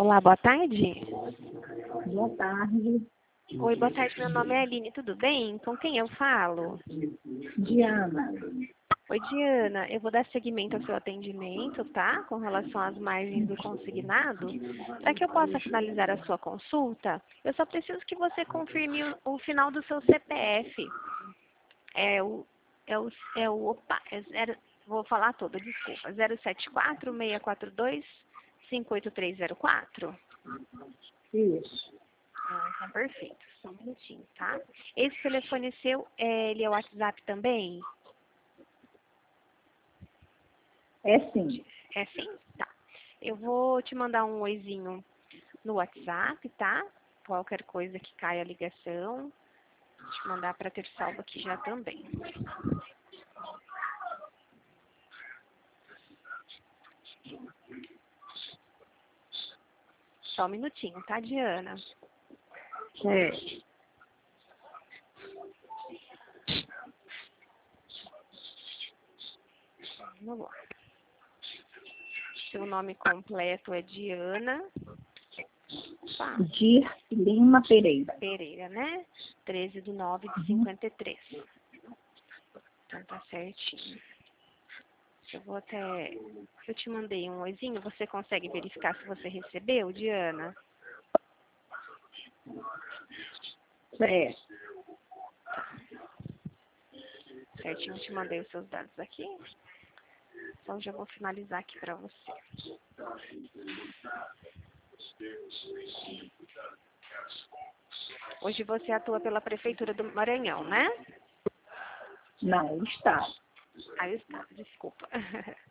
Olá, boa tarde. Boa tarde. Oi, boa tarde. Meu nome é Aline, tudo bem? Com quem eu falo? Diana. Oi, Diana. Eu vou dar seguimento ao seu atendimento, tá? Com relação às margens do consignado. Para que eu possa finalizar a sua consulta, eu só preciso que você confirme o final do seu CPF. Vou falar todo, desculpa. 074-642-58304. Isso. Tá perfeito. Só um minutinho, tá? Esse telefone seu, ele é o WhatsApp também? É sim. É sim? Tá. Eu vou te mandar um oizinho no WhatsApp, tá? Qualquer coisa que caia a ligação. Vou te mandar para ter salvo aqui já também. Só um minutinho, tá, Diana? É. Vamos lá. Seu nome completo é Diana Dir Lima Pereira. Pereira, né? 13/9/53. Então tá certinho. Eu te mandei um oizinho, você consegue verificar se você recebeu, Diana? É. Certinho, eu te mandei os seus dados aqui. Então já vou finalizar aqui para você. Hoje você atua pela Prefeitura do Maranhão, né? Não, está. Ah, está, desculpa.